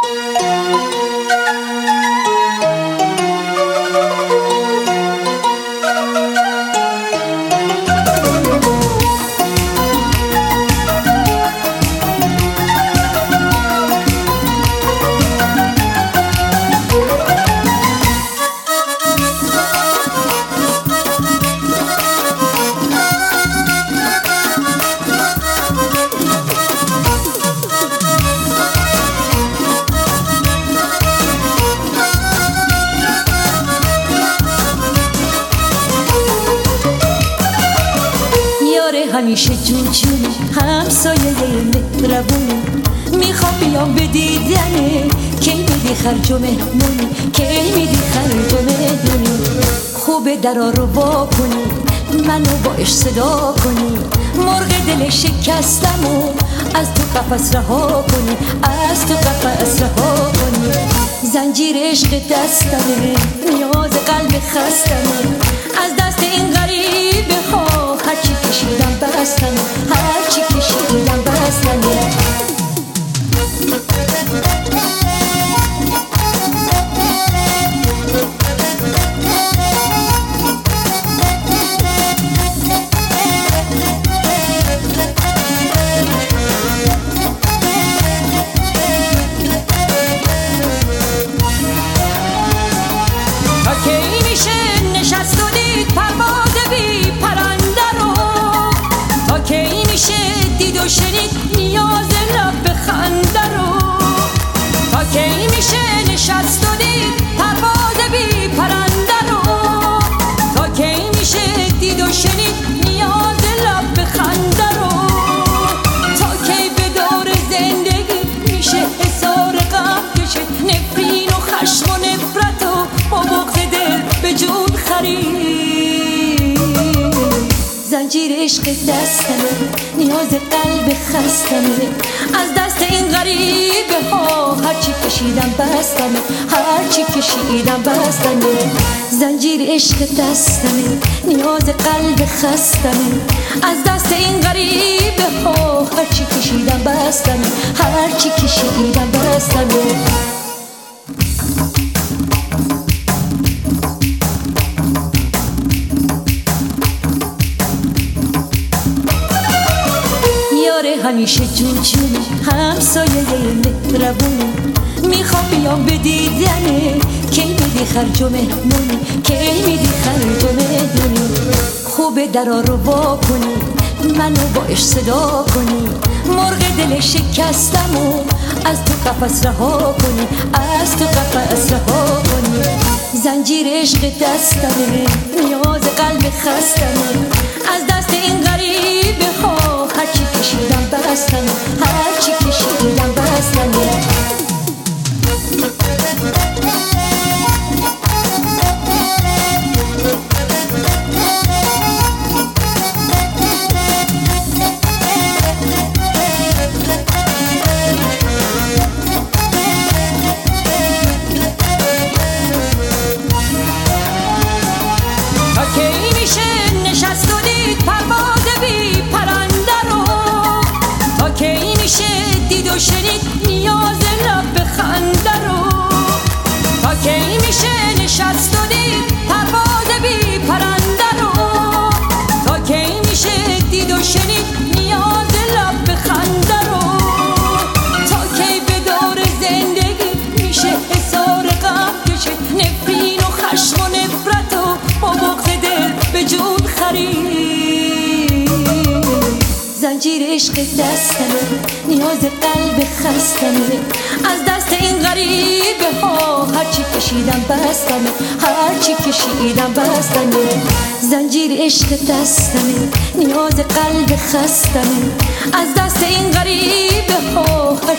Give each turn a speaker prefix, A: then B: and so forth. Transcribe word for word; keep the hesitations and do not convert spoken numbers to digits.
A: همیشه جون جونی همسایه مهربونی، میخوام بیام به دیدنه، کی میدی خرج و مهمونی، کی میدی خرج و مهمونی. خوبه درا رو وا کنی، منو با عشق صدا کنی، مرغ دل شکستم و از تو قفس رها کنی، از تو قفس رها کنی. زنجیر عشق دستمه، نیاز قلب خستمه، از دست این غریبه ها هرچی کشیدم بستمه، هرچی کشیدم بستمه. شنید نیاز لب به خنده رو، تا کی میشه نشست و دید پرواز بی پرنده رو، تا کی میشه دید و شنید نیاز لب به خنده رو، تا کی به دور زندگی میشه حصار غم کشید، نفرین و خشم و نفرت و با بغض دل به جون خرید. زنجیر عشق دستمه، نیاز قلب خستمه، از دست این غریبه ها هرچی کشیدم بستمه، هرچی کشیدم بستمه. زنجیر عشق دستمه، نیاز قلب خستمه، از دست این غریبه ها هرچی کشیدم بستمه، هرچی کشیدم بستمه. همیشه جون جونی همسایه مهربونی، میخوام بیام به دیدنه، کی میدی خرج و مهمونی، کی میدی خرج و مهمونی. خوبه درا رو وا کنی، منو با عشق صدا کنی، مرغ دل شکستم و از تو قفس رها کنی، از تو قفس رها کنی. زنجیر عشق دستمه، نیاز قلب خستمه، از دست این غریبه ها هرچی کشیدم بستمه، هرچی کشیدم بستمه. شنید نیاز لب به خنده رو، تا کی میشه نشست و دید پرواز بی پرنده رو، تا کی میشه دید و شنید نیاز لب به خنده رو، تا کی به دور زندگی میشه حصار غم کشید، نفرین و خشم و نفرت و با بغض دل به جون خرید. زنجیر عشق دستمه، نیاز قلب خستمه، از دست این غریبه ها هرچی کشیدم بستمه، هرچی کشیدم بستمه. زنجیر عشق دستمه، نیاز قلب خستمه، از دست این غریبه ها